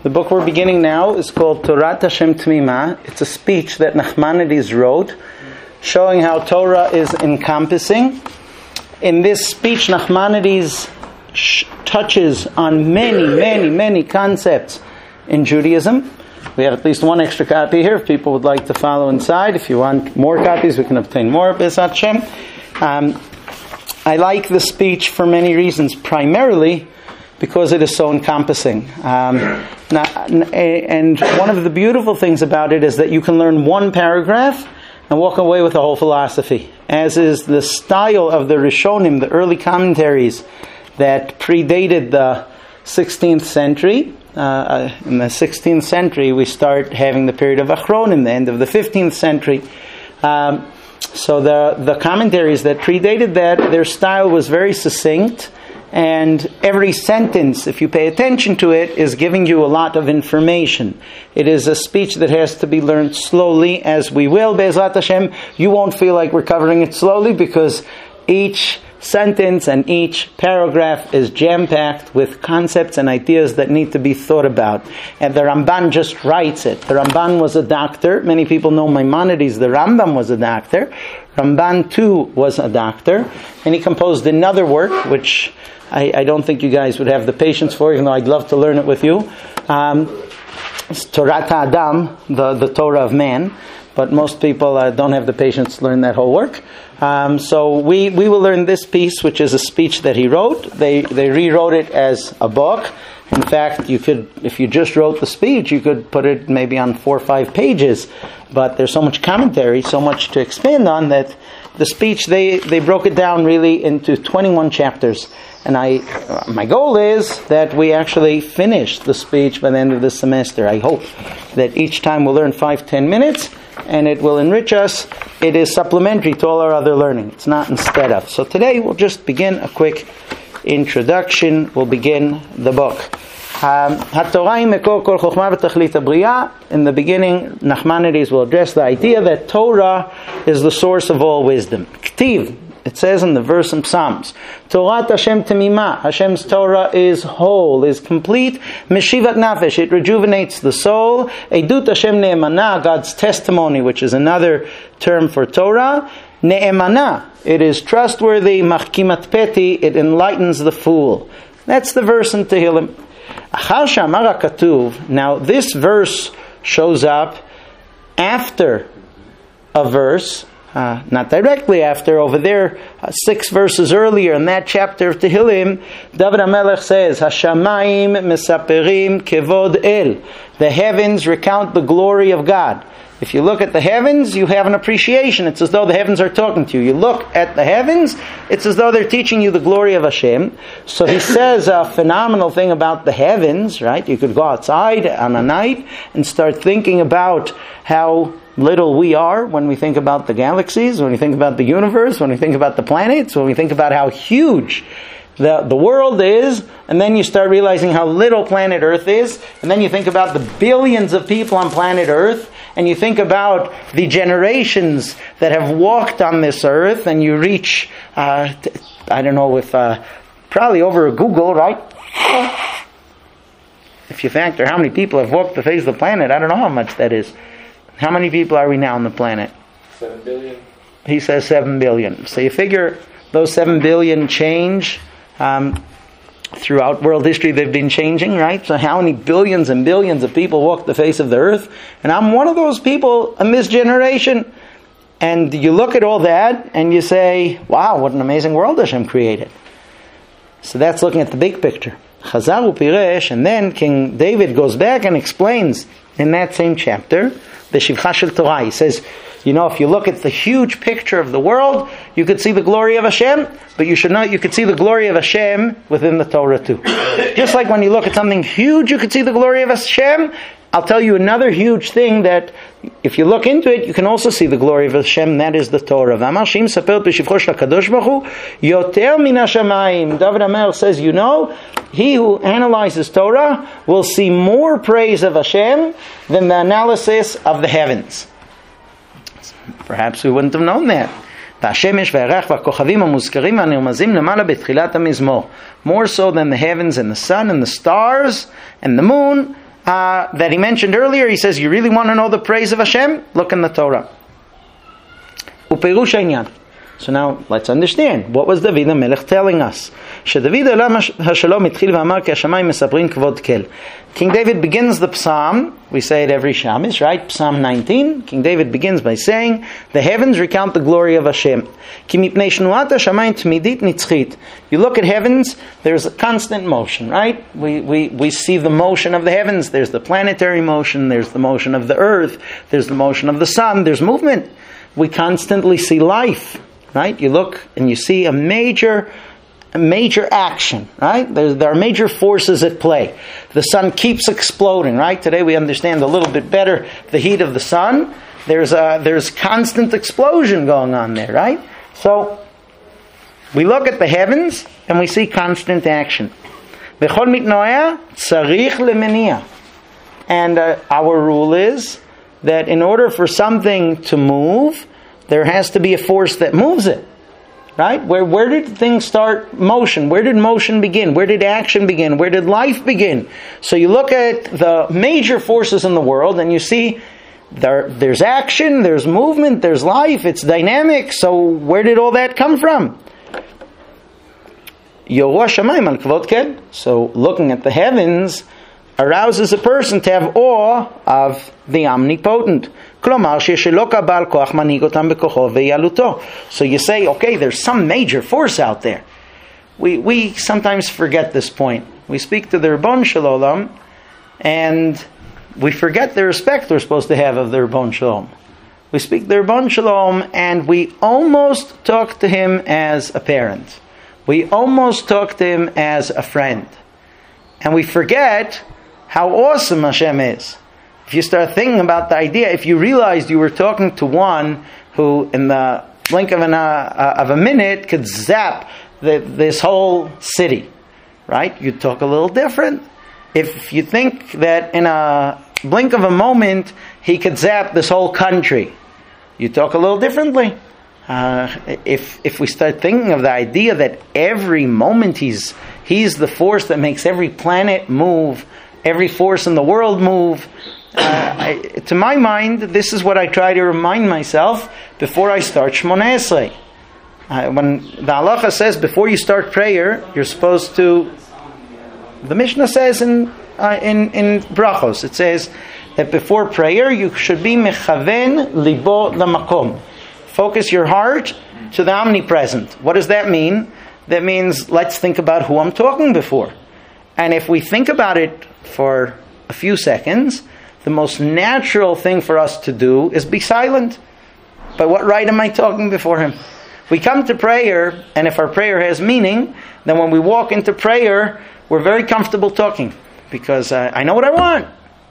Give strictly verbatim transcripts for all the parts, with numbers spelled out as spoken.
The book we're beginning now is called Torat Hashem Tmima. It's a speech that Nachmanides wrote, showing how Torah is encompassing. In this speech, Nachmanides sh- touches on many, many, many concepts in Judaism. We have at least one extra copy here if people would like to follow inside. If you want more copies, we can obtain more, B'ezrat Hashem. Um, I like the speech for many reasons, primarily because it is so encompassing. Um, and one of the beautiful things about it is that you can learn one paragraph and walk away with the whole philosophy, as is the style of the Rishonim, the early commentaries that predated the sixteenth century. Uh, in the sixteenth century, we start having the period of Achronim, the end of the fifteenth century. Um, so the the commentaries that predated that, their style was very succinct, and every sentence, if you pay attention to it, is giving you a lot of information. It is a speech that has to be learned slowly, as we will, B'ezrat Hashem. You won't feel like we're covering it slowly, because each sentence and each paragraph is jam-packed with concepts and ideas that need to be thought about. And the Ramban just writes it. The Ramban was a doctor. Many people know Maimonides. The Rambam was a doctor. Ramban too was a doctor. And he composed another work, which I, I don't think you guys would have the patience for, even though I'd love to learn it with you. Um, it's Torat Adam, the, the Torah of man. But most people uh, don't have the patience to learn that whole work. Um, so we, we will learn this piece, which is a speech that he wrote. They they rewrote it as a book. In fact, you could, if you just wrote the speech, you could put it maybe on four or five pages. But there's so much commentary, so much to expand on, that the speech, they, they broke it down really into twenty-one chapters. And I, uh, my goal is that we actually finish the speech by the end of the semester. I hope that each time we'll learn five, ten minutes, and it will enrich us. It is supplementary to all our other learning. It's not instead of. So today we'll just begin a quick introduction. We'll begin the book. Um, in the beginning, Nachmanides will address the idea that Torah is the source of all wisdom. Ktiv. It says in the verse in Psalms, Torat Hashem Temimah, Hashem's Torah is whole, is complete. Meshivat Nafesh, it rejuvenates the soul. Edut Hashem Ne'emanah, God's testimony, which is another term for Torah. Ne'emanah, it is trustworthy. Machkimat Peti, it enlightens the fool. That's the verse in Tehillim. Achar she'amar HaKatuv, now this verse shows up after a verse. Uh, not directly after, over there, uh, six verses earlier in that chapter of Tehillim, David HaMelech says, Hashamayim mesaperim kevod el. The heavens recount the glory of God. If you look at the heavens, you have an appreciation. It's as though the heavens are talking to you. You look at the heavens, it's as though they're teaching you the glory of Hashem. So he says a phenomenal thing about the heavens, right? You could go outside on a night and start thinking about how little we are when we think about the galaxies, when we think about the universe, when we think about the planets, when we think about how huge the, the world is, and then you start realizing how little planet Earth is, and then you think about the billions of people on planet Earth, and you think about the generations that have walked on this Earth, and you reach, uh, I don't know, if uh, probably over Google, right? If you factor how many people have walked the face of the planet, I don't know how much that is. How many people are we now on the planet? Seven billion. He says seven billion. So you figure those seven billion change um, throughout world history. They've been changing, right? So how many billions and billions of people walk the face of the earth? And I'm one of those people in this generation. And you look at all that and you say, wow, what an amazing world Hashem created. So that's looking at the big picture. Chazar upiresh, and then King David goes back and explains in that same chapter, the Shivcha Shel Torah. He says, you know, if you look at the huge picture of the world, you could see the glory of Hashem, but you should know you could see the glory of Hashem within the Torah too. Just like when you look at something huge, you could see the glory of Hashem. I'll tell you another huge thing that if you look into it, you can also see the glory of Hashem. That is the Torah. David HaMelech says, you know, he who analyzes Torah will see more praise of Hashem than the analysis of the heavens. Perhaps we wouldn't have known that. More so than the heavens and the sun and the stars and the moon uh, that he mentioned earlier. He says, you really want to know the praise of Hashem? Look in the Torah. Uperush Einyan. So now let's understand. What was David HaMelech telling us? King David begins the psalm. We say it every Shabbos, right? Psalm nineteen. King David begins by saying, the heavens recount the glory of Hashem. You look at heavens, there's a constant motion, right? We, we, we see the motion of the heavens. There's the planetary motion. There's the motion of the earth. There's the motion of the sun. There's movement. We constantly see life. Right? You look and you see a major, a major action. Right? There, there are major forces at play. The sun keeps exploding. Right? Today we understand a little bit better the heat of the sun. There's a, there's constant explosion going on there. Right? So we look at the heavens and we see constant action. And uh, our rule is that in order for something to move, there has to be a force that moves it. Right? Where where did things start motion? Where did motion begin? Where did action begin? Where did life begin? So you look at the major forces in the world and you see there, there's action, there's movement, there's life, it's dynamic. So where did all that come from? So looking at the heavens arouses a person to have awe of the omnipotent. So you say, okay, there's some major force out there. We we sometimes forget this point. We speak to the Ribbon Shalom, and we forget the respect we're supposed to have of the Ribbon Shalom. We speak to the Ribbon Shalom, and we almost talk to him as a parent. We almost talk to him as a friend. And we forget how awesome Hashem is. If you start thinking about the idea, if you realized you were talking to one who, in the blink of, an, uh, of a minute, could zap the, this whole city, right? You'd talk a little different. If you think that in a blink of a moment, he could zap this whole country, you talk a little differently. Uh, if if we start thinking of the idea that every moment he's he's the force that makes every planet move, every force in the world move, uh, I, to my mind, this is what I try to remind myself before I start Shmoneh Esrei. Uh, when the halacha says before you start prayer, you're supposed to. The Mishnah says in uh, in in Brachos, it says that before prayer you should be mechaven libo lamakom. Focus your heart to the omnipresent. What does that mean? That means let's think about who I'm talking before. And if we think about it for a few seconds, the most natural thing for us to do is be silent. By what right am I talking before him? We come to prayer, and if our prayer has meaning, then when we walk into prayer, we're very comfortable talking. Because uh, I know what I want.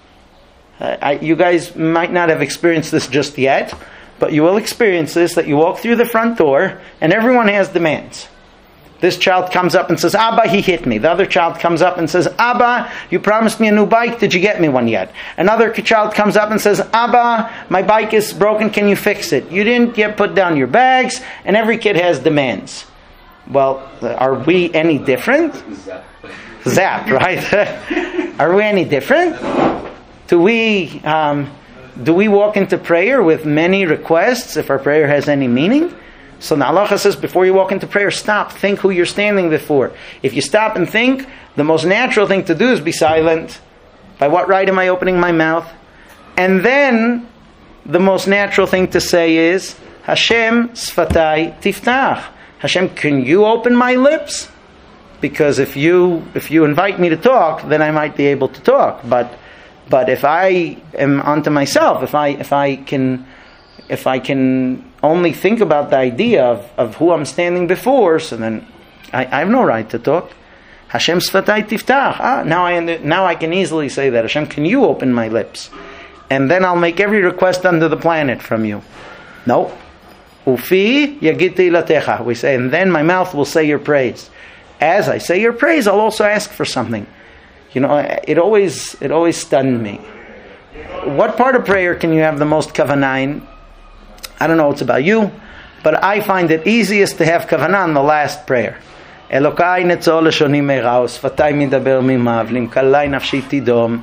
Uh, I, you guys might not have experienced this just yet, but you will experience this, that you walk through the front door, and everyone has demands. This child comes up and says, Abba, he hit me. The other child comes up and says, Abba, you promised me a new bike. Did you get me one yet? Another child comes up and says, Abba, my bike is broken. Can you fix it? You didn't yet put down your bags. And every kid has demands. Well, are we any different? Zap, right? Are we any different? Do we, um, do we walk into prayer with many requests if our prayer has any meaning? So the halacha says, before you walk into prayer, stop, think who you're standing before. If you stop and think, the most natural thing to do is be silent. By what right am I opening my mouth? And then, the most natural thing to say is, Hashem sfatai tiftach. Hashem, can you open my lips? Because if you if you invite me to talk, then I might be able to talk. But but if I am unto myself, if I if I can if I can only think about the idea of, of who I'm standing before, so then I, I have no right to talk. Hashem sfatai tiftach. Ah, now I now I can easily say that. Hashem, can you open my lips? And then I'll make every request under the planet from you. No. Ufi yagid teilatecha. We say, and then my mouth will say your praise. As I say your praise, I'll also ask for something. You know, it always it always stunned me. What part of prayer can you have the most kavanah in? I don't know what's about you, but I find it easiest to have kavanah in the last prayer. Elokai netzol leshoni meiraus, fatay midaber mimav, limkalai nafshi tidom.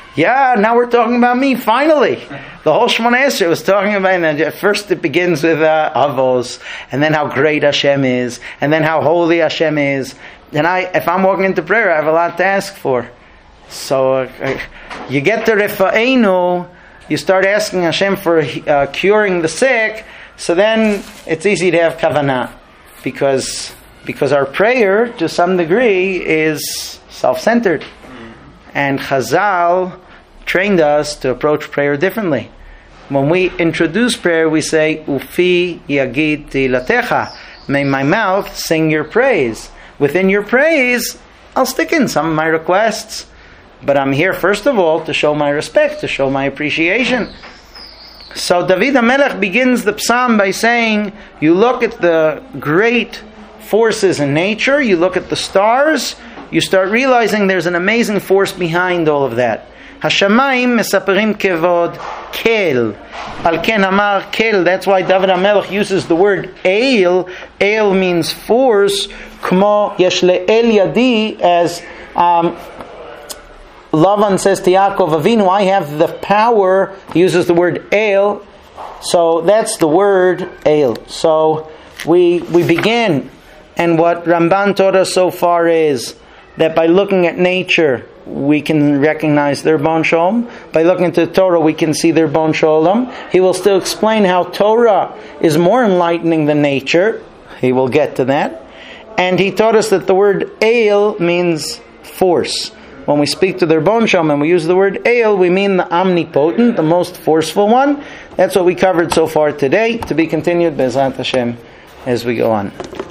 Yeah, now we're talking about me, finally. The whole Shemona Esrei was talking about, and at first it begins with uh, Avos, and then how great Hashem is, and then how holy Hashem is. And I, if I'm walking into prayer, I have a lot to ask for. So uh, you get to Refa'enu, you start asking Hashem for uh, curing the sick, so then it's easy to have kavanah, because because our prayer, to some degree, is self-centered. And Chazal trained us to approach prayer differently. When we introduce prayer, we say, Ufi yagid tilatecha. May my mouth sing your praise. Within your praise, I'll stick in some of my requests. But I'm here, first of all, to show my respect, to show my appreciation. So David HaMelech begins the psalm by saying, you look at the great forces in nature, you look at the stars, you start realizing there's an amazing force behind all of that. Hashamayim mesaperim kevod kel. Al ken amar kel. That's why David HaMelech uses the word eil. Eil means force. Kmo yesh le'el yadi, as um, Lavan says to Yaakov Avinu, I have the power. He uses the word eil. So that's the word eil. So we we begin, and what Ramban taught us so far is that by looking at nature, we can recognize their Bon Sholem. By looking at the Torah, we can see their Bon Sholem. He will still explain how Torah is more enlightening than nature. He will get to that. And he taught us that the word Eil means force. When we speak to their Bon Sholem and we use the word Eil, we mean the omnipotent, the most forceful one. That's what we covered so far today. To be continued, Be'ezrat Hashem, as we go on.